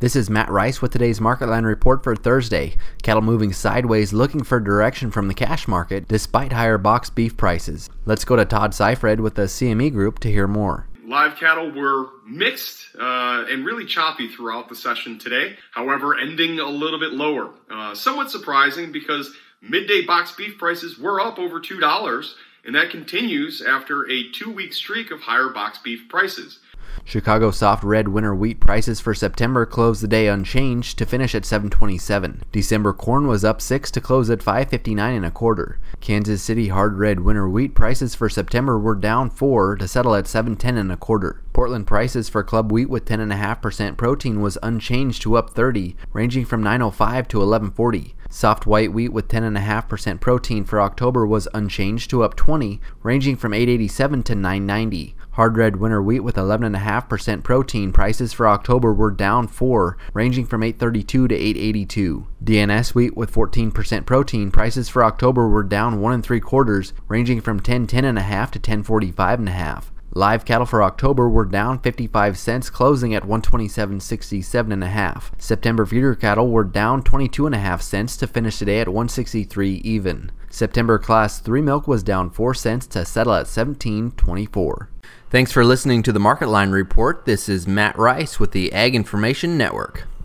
This is Matt Rice with today's Market Line report for Thursday. Cattle moving sideways, looking for direction from the cash market despite higher box beef prices. Let's go to Todd Seifred with the CME Group to hear more. Live cattle were mixed and really choppy throughout the session today. However, ending a little bit lower. Somewhat surprising because midday box beef prices were up over $2, and that continues after a 2-week streak of higher box beef prices. Chicago soft red winter wheat prices for September closed the day unchanged to finish at $7.27. December corn was up 6 to close at $5.59 Kansas City hard red winter wheat prices for September were down 4 to settle at $7.10 Portland prices for club wheat with 10.5% protein was unchanged to up 30, ranging from $9.05 to $11.40. Soft white wheat with 10.5% protein for October was unchanged to up 20, ranging from $8.87 to $9.90. Hard red winter wheat with 11.5% protein prices for October were down 4, ranging from $8.32 to $8.82. DNS wheat with 14% protein prices for October were down 1 3/4, ranging from $10.10 to $10.45. Live cattle for October were down 55 cents, closing at $127.67. September feeder cattle were down 22.5 cents to finish today at $163 even. September Class 3 milk was down 4 cents to settle at $17.24. Thanks for listening to the Market Line report. This is Matt Rice with the Ag Information Network.